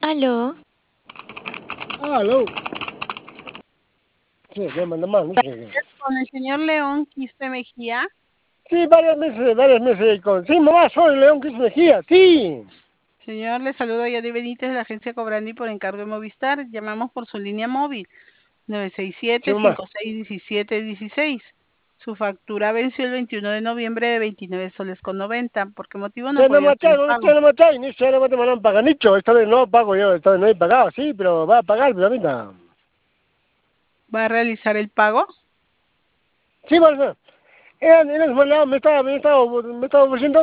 Aló. Aló. Sí, me manda mal, no sé. Con el señor León Quispe Mejía. Sí, varias meses. Sí, mamá, soy León Quispe Mejía, sí. Señor, le saludo a Yadi Benítez de la agencia Cobrandi por encargo de Movistar. Llamamos por su línea móvil, Sí, 967-561716. Su factura venció el 21 de noviembre de 29 soles con 90. ¿Por qué motivo no Se me podía hacer el mataron, pago? se me mataron, ni se me mataron paganicho. Esta vez no pago yo, esta vez no he pagado, sí, pero va a pagar, pero ahorita. ¿Va a realizar el pago? Sí, bueno, en el lado me estaba ofreciendo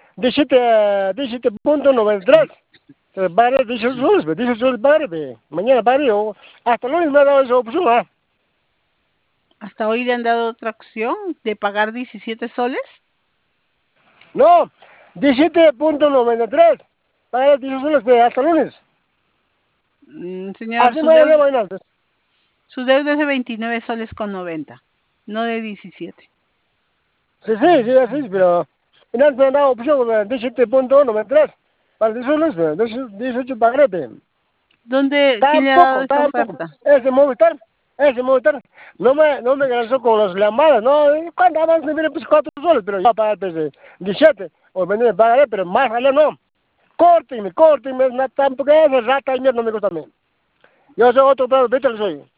17.93. Vale, 18 soles, 18 soles, vale, mañana vale, o hasta el lunes me ha dado esa opción, ¿ah? ¿Hasta hoy le han dado otra opción de pagar 17 soles? No, 17.93. Paga 18 soles hasta el lunes. Señor, Así me voy a bailar. su deuda es de 29 soles con 90, no de 17. Sí, así, pero en antes me han dado opción 17.93. Para 18 soles, 18 pagarete. ¿Quién le ha dado esa Tampoco. oferta? Ese Movistar no me garantizó con las llamadas, ¿no? Cuando avance me viene pues 4 soles, pero yo pagar pues 17, o me pagaré, pero más allá no. Córtenme, no, tampoco esa rata y mierda no me gusta a mí. Yo soy otro pedo, vete lo soy.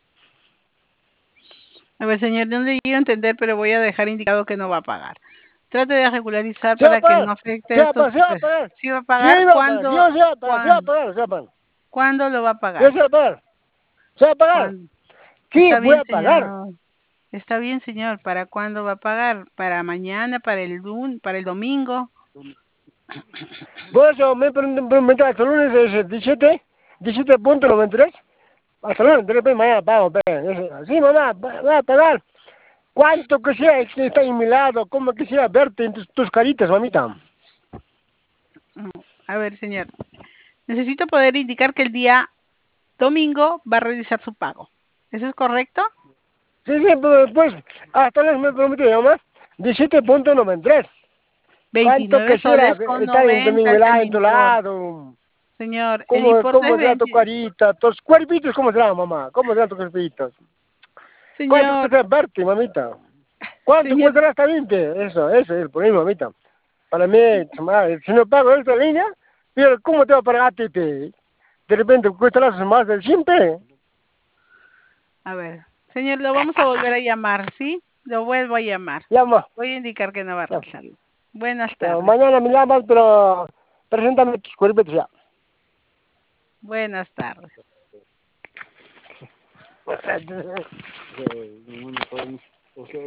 A ver, señor, no le quiero entender, pero voy a dejar indicado que no va a pagar. Trate de regularizar Se va a para que no pagar, afecte se va a estos... pagar, se va a pagar. ¿Sí va a Sí, pagar? va a pagar, Dios se va a pagar, se va a pagar, se va a pagar. ¿Cuándo lo va a Yo pagar? se va a pagar, se va a pagar. ¿Cuándo? Sí, Está voy bien, a pagar. señor. Está bien, señor. ¿Para cuándo va a pagar? ¿Para mañana? ¿Para el lunes? ¿Para el domingo? Por eso me prometí hasta el lunes es 17.93. Hasta luego, de repente mañana pago. Sí, mamá, voy a pagar. ¿Cuánto quisiera que está en mi lado? ¿Cómo quisiera verte en tus caritas, mamita? A ver, señor. Necesito poder indicar que el día domingo va a realizar su pago. ¿Eso es correcto? Sí, pues, hasta luego me prometí, mamá. 17.93. ¿Cuánto 29 quisiera soles con estar en 90 es el tu importe. lado? Señor, el importe ¿Cómo es será tu 20. carita? ¿Tus cuerpitos cómo serán, mamá? ¿Cómo serán tus cuerpitos? ¿Cuánto Señor, quisiera verte, mamita? ¿Cuánto señor, cuesta esta 20? Eso es el problema, mamita. Para mí, si no pago esta línea, pero ¿cómo te va a pagar a ti? De repente cuesta las más del siempre. a ver, señor, lo vamos a volver a llamar, ¿sí? Lo vuelvo a llamar. Llama, Voy a indicar que no va a llama, realizarlo. Buenas llama. tardes. Mañana me llamas, pero preséntame tus cuerpitos ya. Buenas tardes.